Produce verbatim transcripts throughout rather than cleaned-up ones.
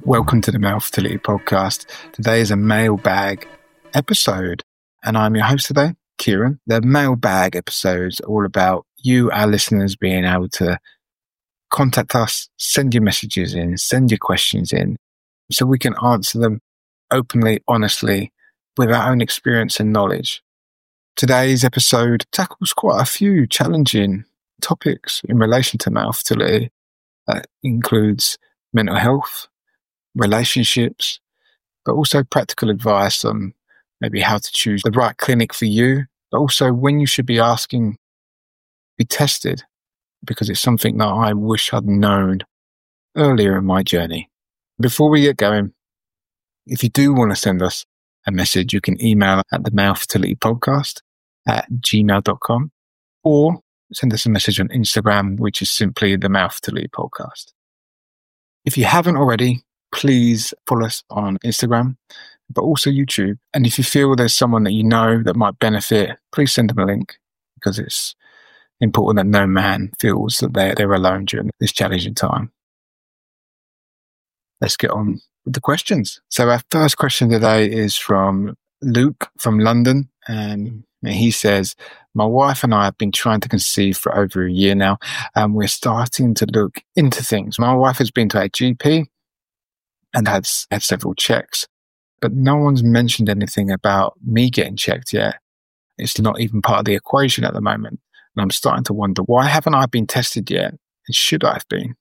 Welcome to the Male Fertility Podcast. Today is a mailbag episode, and I'm your host today, Kieran. The mailbag episodes are all about you, our listeners, being able to contact us, send your messages in, send your questions in, so we can answer them openly, honestly, with our own experience and knowledge. Today's episode tackles quite a few challenging topics in relation to male fertility. That includes mental health, relationships, but also practical advice on maybe how to choose the right clinic for you, but also when you should be asking to be tested, because it's something that I wish I'd known earlier in my journey. Before we get going, if you do want to send us a message, you can email at the Male Fertility Podcast at gmail dot com, or send us a message on Instagram, which is simply the Male Fertility Podcast. If you haven't already, please follow us on Instagram, but also YouTube. And if you feel there's someone that you know that might benefit, please send them a link, because it's important that no man feels that they're, they're alone during this challenging time. Let's get on with the questions. So our first question today is from Luke from London. And he says, my wife and I have been trying to conceive for over a year now, and we're starting to look into things. My wife has been to a G P and had, had several checks, but no one's mentioned anything about me getting checked yet. It's not even part of the equation at the moment. And I'm starting to wonder, why haven't I been tested yet? And should I have been?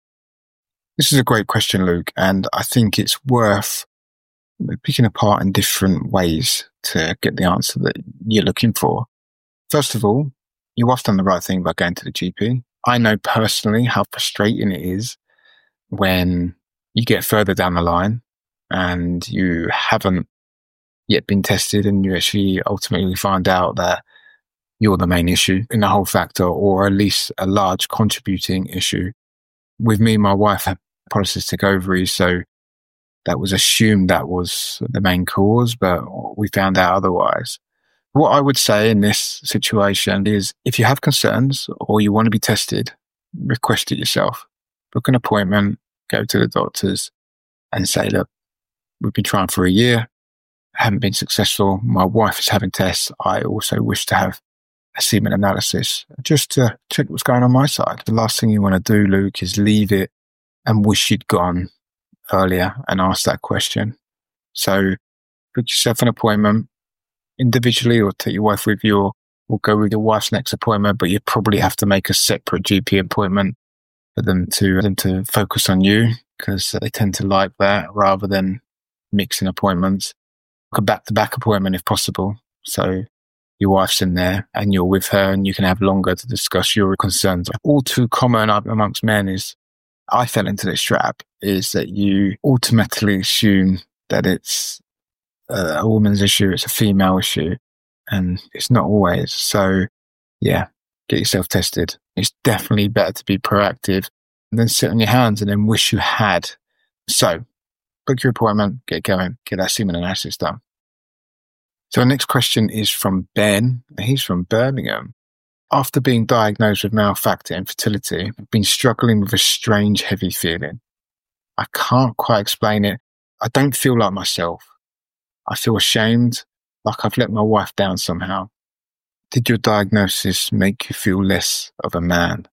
This is a great question, Luke, and I think it's worth picking apart in different ways to get the answer that you're looking for. First of all, you have done the right thing by going to the G P. I know personally how frustrating it is when you get further down the line and you haven't yet been tested, and you actually ultimately find out that you're the main issue in the whole factor, or at least a large contributing issue. With me, my wife had polycystic ovaries, so that was assumed that was the main cause, but we found out otherwise. What I would say in this situation is, if you have concerns or you want to be tested, request it yourself. Book an appointment, go to the doctors and say, look, we've been trying for a year, haven't been successful. My wife is having tests. I also wish to have a semen analysis just to check what's going on my side. The last thing you want to do, Luke, is leave it and wish you'd gone earlier and asked that question. So book yourself an appointment individually, or take your wife with you, or, or go with your wife's next appointment, but you probably have to make a separate G P appointment for them to, them to focus on you, because they tend to like that rather than mixing appointments. Book a back-to-back appointment if possible. So your wife's in there and you're with her and you can have longer to discuss your concerns. All too common amongst men is, I fell into this trap, is that you automatically assume that it's a woman's issue, it's a female issue, and it's not always. So yeah, get yourself tested. It's definitely better to be proactive than sit on your hands and then wish you had. So book your appointment, get going, get that semen analysis done. So our next question is from Ben. He's from Birmingham. After being diagnosed with male factor infertility, I've been struggling with a strange, heavy feeling. I can't quite explain it. I don't feel like myself. I feel ashamed, like I've let my wife down somehow. Did your diagnosis make you feel less of a man?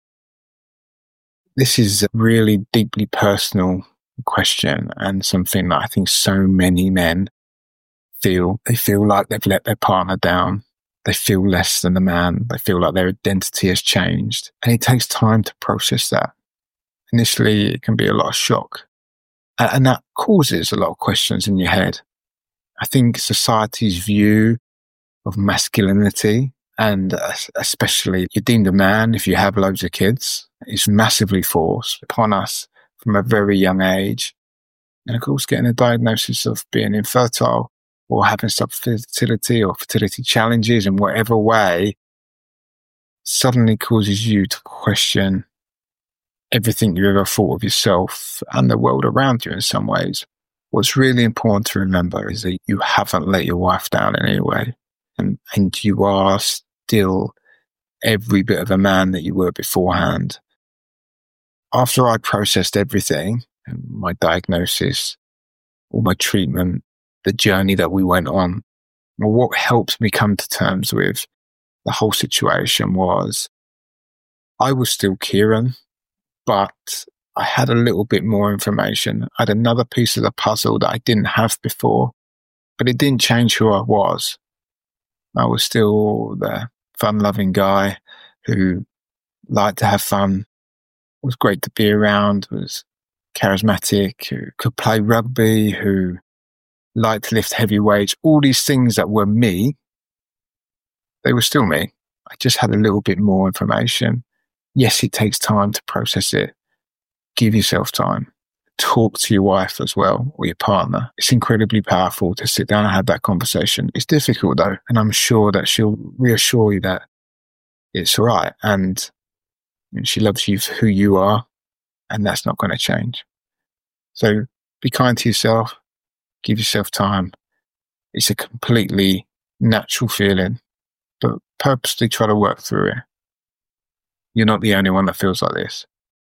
This is a really deeply personal question, and something that I think so many men feel. They feel like they've let their partner down. They feel less than a man. They feel like their identity has changed. And it takes time to process that. Initially, it can be a lot of shock. And that causes a lot of questions in your head. I think society's view of masculinity, and especially you're deemed a man if you have loads of kids, is massively forced upon us from a very young age. And of course, getting a diagnosis of being infertile or having subfertility or fertility challenges in whatever way suddenly causes you to question everything you ever thought of yourself and the world around you in some ways. What's really important to remember is that you haven't let your wife down in any way, and, and you are still every bit of a man that you were beforehand. After I processed everything, my diagnosis, or my treatment, the journey that we went on. Well, what helped me come to terms with the whole situation was I was still Kieran, but I had a little bit more information. I had another piece of the puzzle that I didn't have before, but it didn't change who I was. I was still the fun-loving guy who liked to have fun, was great to be around, was charismatic, who could play rugby, who liked to lift heavy weights. All these things that were me, they were still me. I just had a little bit more information. Yes, it takes time to process it. Give yourself time. Talk to your wife as well, or your partner. It's incredibly powerful to sit down and have that conversation. It's difficult though, and I'm sure that she'll reassure you that it's all right, and she loves you for who you are, and that's not going to change. So be kind to yourself. Give yourself time. It's a completely natural feeling, but purposely try to work through it. You're not the only one that feels like this.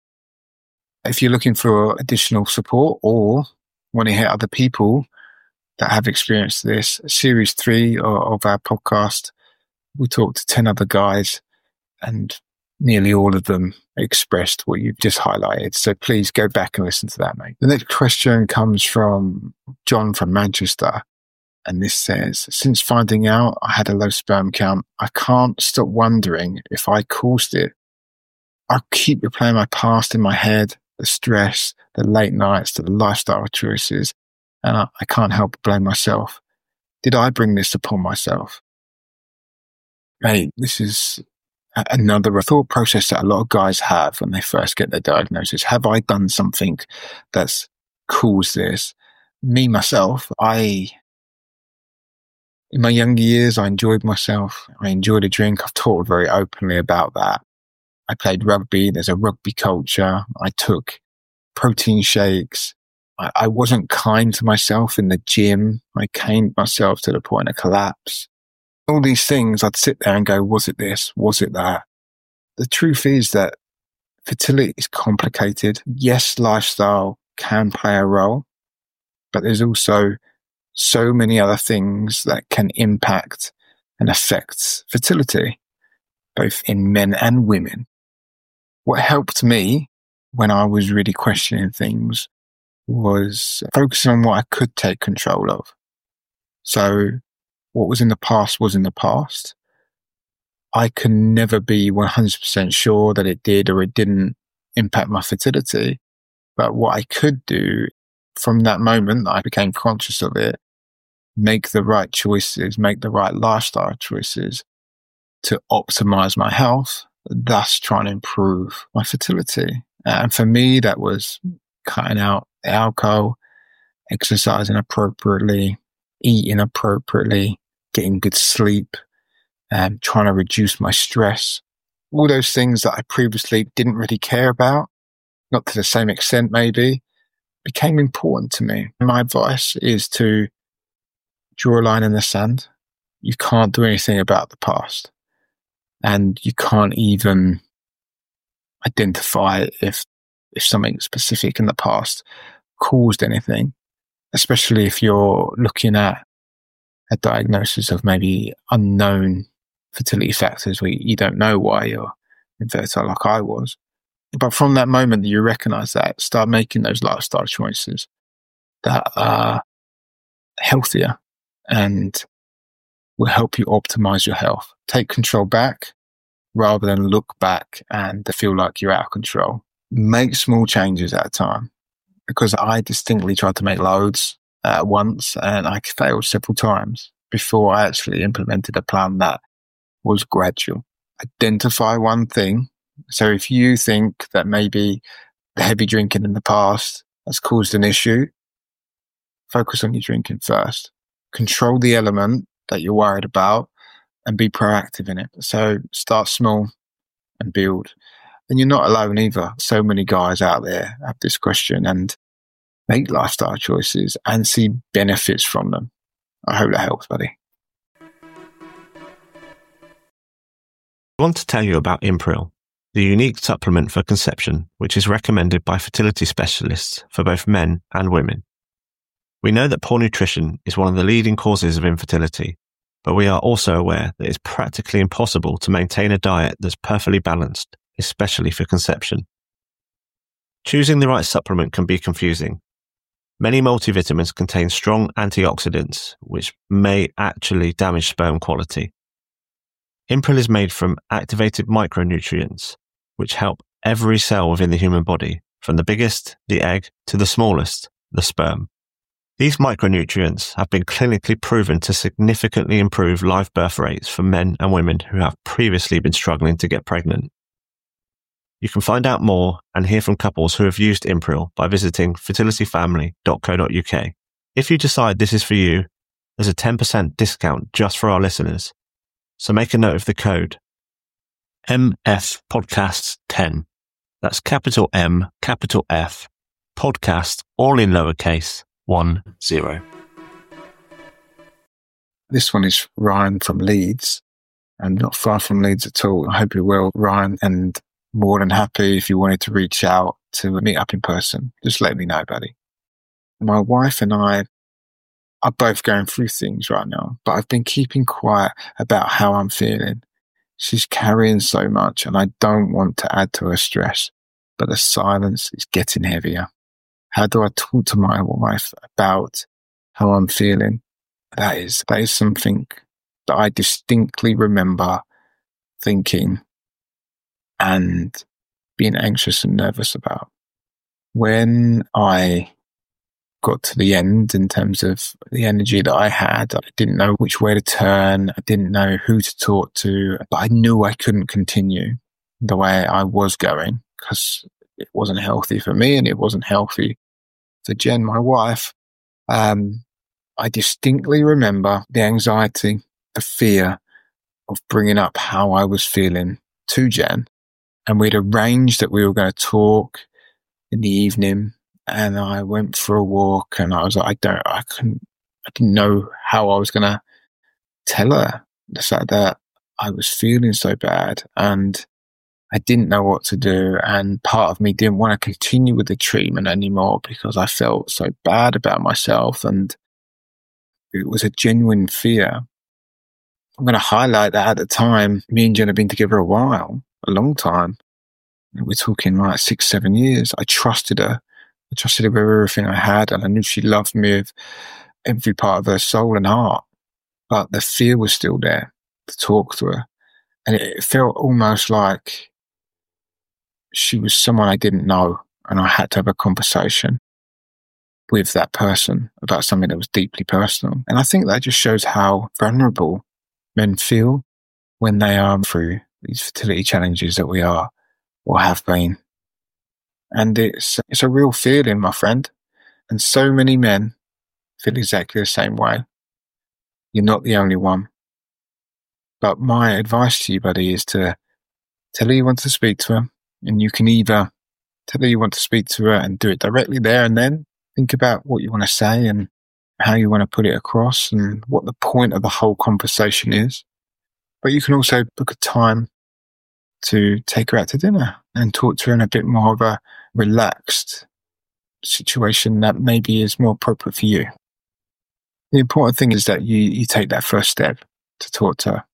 If you're looking for additional support or want to hear other people that have experienced this, series three of our podcast, we talked to ten other guys and nearly all of them expressed what you've just highlighted. So please go back and listen to that, mate. The next question comes from John from Manchester. And this says, since finding out I had a low sperm count, I can't stop wondering if I caused it. I keep replaying my past in my head, the stress, the late nights, the lifestyle choices, and I, I can't help but blame myself. Did I bring this upon myself? Mate, this is another thought process that a lot of guys have when they first get their diagnosis. Have I done something that's caused this? Me, myself, I, in my younger years, I enjoyed myself. I enjoyed a drink. I've talked very openly about that. I played rugby. There's a rugby culture. I took protein shakes. I, I wasn't kind to myself in the gym. I caned myself to the point of collapse. All these things, I'd sit there and go, was it this? Was it that? The truth is that fertility is complicated. Yes, lifestyle can play a role, but there's also so many other things that can impact and affect fertility, both in men and women. What helped me when I was really questioning things was focusing on what I could take control of. So what was in the past was in the past. I can never be one hundred percent sure that it did or it didn't impact my fertility. But what I could do from that moment that I became conscious of it, make the right choices, make the right lifestyle choices to optimize my health, thus trying to improve my fertility. And for me, that was cutting out alcohol, exercising appropriately, eating appropriately, getting good sleep, and trying to reduce my stress. All those things that I previously didn't really care about, not to the same extent maybe, became important to me. My advice is to draw a line in the sand. You can't do anything about the past. And you can't even identify if if something specific in the past caused anything, especially if you're looking at a diagnosis of maybe unknown fertility factors where you don't know why you're infertile like I was. But from that moment that you recognize that, start making those lifestyle choices that are healthier and will help you optimize your health. Take control back rather than look back and feel like you're out of control. Make small changes at a time, because I distinctly tried to make loads at once and I failed several times before I actually implemented a plan that was gradual. Identify one thing. So if you think that maybe the heavy drinking in the past has caused an issue, focus on your drinking first. Control the element that you're worried about and be proactive in it. So start small and build. And you're not alone either. So many guys out there have this question and make lifestyle choices and see benefits from them. I hope that helps, buddy. I want to tell you about Impril. the unique supplement for conception, which is recommended by fertility specialists for both men and women. We know that poor nutrition is one of the leading causes of infertility, but we are also aware that it's practically impossible to maintain a diet that's perfectly balanced, especially for conception. Choosing the right supplement can be confusing. Many multivitamins contain strong antioxidants, which may actually damage sperm quality. Impril is made from activated micronutrients, which help every cell within the human body, from the biggest, the egg, to the smallest, the sperm. These micronutrients have been clinically proven to significantly improve live birth rates for men and women who have previously been struggling to get pregnant. You can find out more and hear from couples who have used Impril by visiting fertility family dot co dot uk. If you decide this is for you, there's a ten percent discount just for our listeners. So make a note of the code M F Podcasts ten. That's capital M, capital F, podcast, all in lowercase, one zero. This one is Ryan from Leeds. I'm not far from Leeds at all. I hope you're well, Ryan, and more than happy if you wanted to reach out to meet up in person. Just let me know, buddy. My wife and I are both going through things right now, but I've been keeping quiet about how I'm feeling. She's carrying so much and I don't want to add to her stress, but the silence is getting heavier. How do I talk to my wife about how I'm feeling? That is, that is something that I distinctly remember thinking and being anxious and nervous about. When I got to the end in terms of the energy that I had, I didn't know which way to turn. I didn't know who to talk to, but I knew I couldn't continue the way I was going because it wasn't healthy for me and it wasn't healthy for Jen, my wife. Um, I distinctly remember the anxiety, the fear of bringing up how I was feeling to Jen. And we'd arranged that we were going to talk in the evening. And I went for a walk and I was like, I don't, I couldn't, I didn't know how I was going to tell her the fact that I was feeling so bad and I didn't know what to do. And part of me didn't want to continue with the treatment anymore because I felt so bad about myself. And it was a genuine fear. I'm going to highlight that at the time, me and Jen had been together a while, a long time. We're talking like six, seven years. I trusted her. I trusted her with everything I had, and I knew she loved me with every part of her soul and heart. But the fear was still there to talk to her. And it felt almost like she was someone I didn't know, and I had to have a conversation with that person about something that was deeply personal. And I think that just shows how vulnerable men feel when they are through these fertility challenges that we are or have been. And it's it's a real feeling, my friend. And so many men feel exactly the same way. You're not the only one. But my advice to you, buddy, is to tell her you want to speak to her. And you can either tell her you want to speak to her and do it directly there and then. Think about what you want to say and how you want to put it across and what the point of the whole conversation is. But you can also book a time to take her out to dinner and talk to her in a bit more of a relaxed situation that maybe is more appropriate for you. The important thing is that you, you take that first step to talk to her.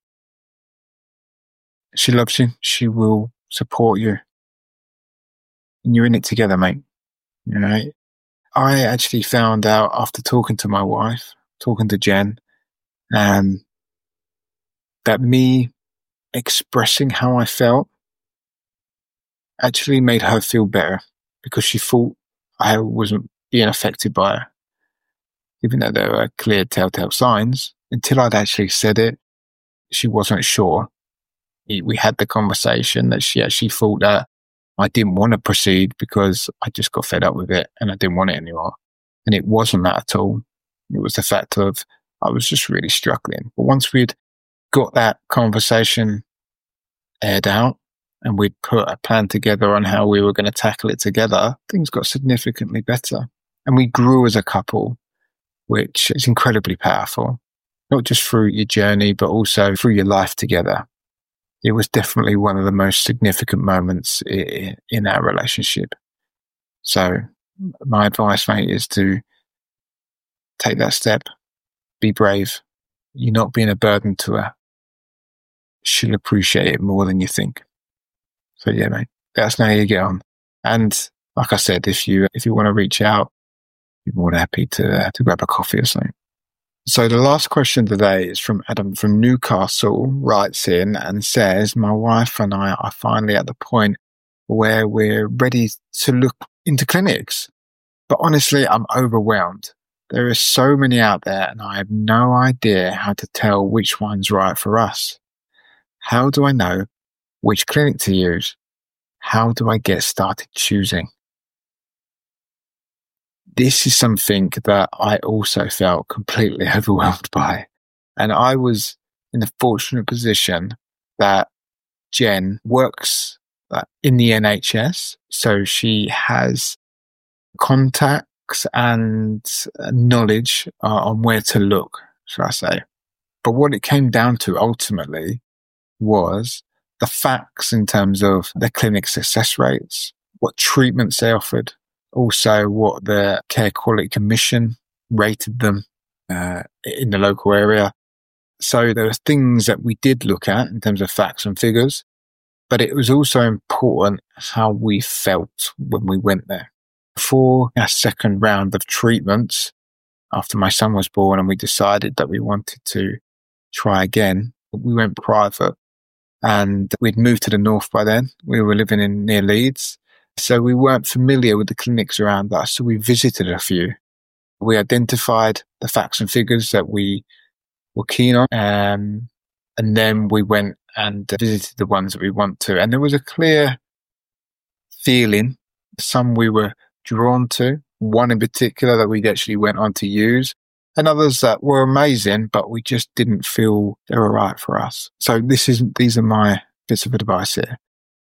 She loves you. She will support you. And you're in it together, mate. You know, I actually found out after talking to my wife, talking to Jen, um, that me expressing how I felt actually made her feel better because she thought I wasn't being affected by her. Even though there were clear telltale signs, until I'd actually said it, she wasn't sure. We had the conversation that she actually thought that I didn't want to proceed because I just got fed up with it and I didn't want it anymore. And it wasn't that at all. It was the fact of I was just really struggling. But once we'd got that conversation aired out and we'd put a plan together on how we were going to tackle it together, things got significantly better. And we grew as a couple, which is incredibly powerful, not just through your journey, but also through your life together. it was definitely one of the most significant moments in, in our relationship. So my advice, mate, is to take that step, be brave. You're not being a burden to her. She'll appreciate it more than you think. So yeah, mate, let us know how you get on. And like I said, if you if you want to reach out, be more than happy to uh, to grab a coffee or something. So the last question today is from Adam from Newcastle, writes in and says, my wife and I are finally at the point where we're ready to look into clinics. But honestly, I'm overwhelmed. There are so many out there and I have no idea how to tell which one's right for us. How do I know which clinic to use? How do I get started choosing? This is something that I also felt completely overwhelmed by. And I was in the fortunate position that Jen works in the N H S. So she has contacts and knowledge uh, on where to look, shall I say. But what it came down to ultimately was the facts in terms of the clinic success rates, what treatments they offered, also what the Care Quality Commission rated them uh, in the local area. So there were things that we did look at in terms of facts and figures, but it was also important how we felt when we went there. For our second round of treatments, after my son was born and we decided that we wanted to try again, we went private. And we'd moved to the north by then. We were living in near Leeds. So we weren't familiar with the clinics around us. So we visited a few. We identified the facts and figures that we were keen on. Um, and then we went and visited the ones that we want to. And there was a clear feeling. Some we were drawn to. One in particular that we actually went on to use. And others that were amazing, but we just didn't feel they were right for us. So this is these are my bits of advice here.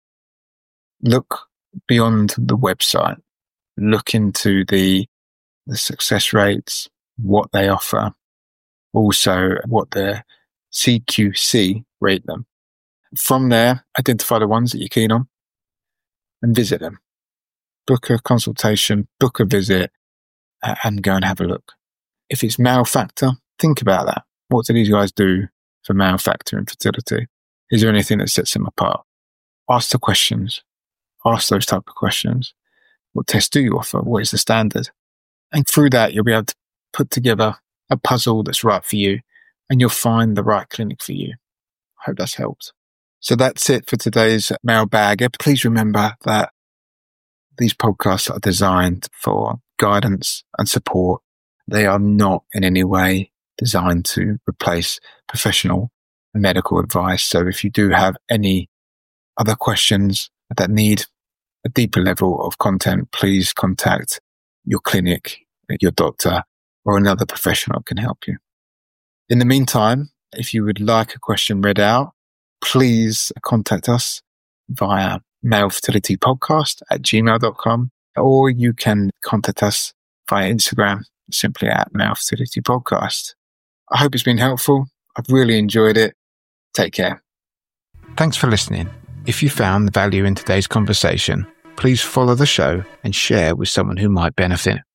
Look beyond the website. Look into the the success rates, what they offer, also what the C Q C rate them. From there, identify the ones that you're keen on and visit them. Book a consultation, book a visit, and go and have a look. If it's male factor, think about that. What do these guys do for male factor infertility? Is there anything that sets them apart? Ask the questions. Ask those type of questions. What tests do you offer? What is the standard? And through that, you'll be able to put together a puzzle that's right for you, and you'll find the right clinic for you. I hope that's helped. So that's it for today's mailbag. Please remember that these podcasts are designed for guidance and support. They are not in any way designed to replace professional medical advice. So if you do have any other questions that need a deeper level of content, please contact your clinic, your doctor, or another professional that can help you. In the meantime, if you would like a question read out, please contact us via malefertilitypodcast at gmail dot com, or you can contact us via Instagram, simply at Male Fertility Podcast. I hope it's been helpful. I've really enjoyed it. Take care. Thanks for listening. If you found value in today's conversation, please follow the show and share with someone who might benefit.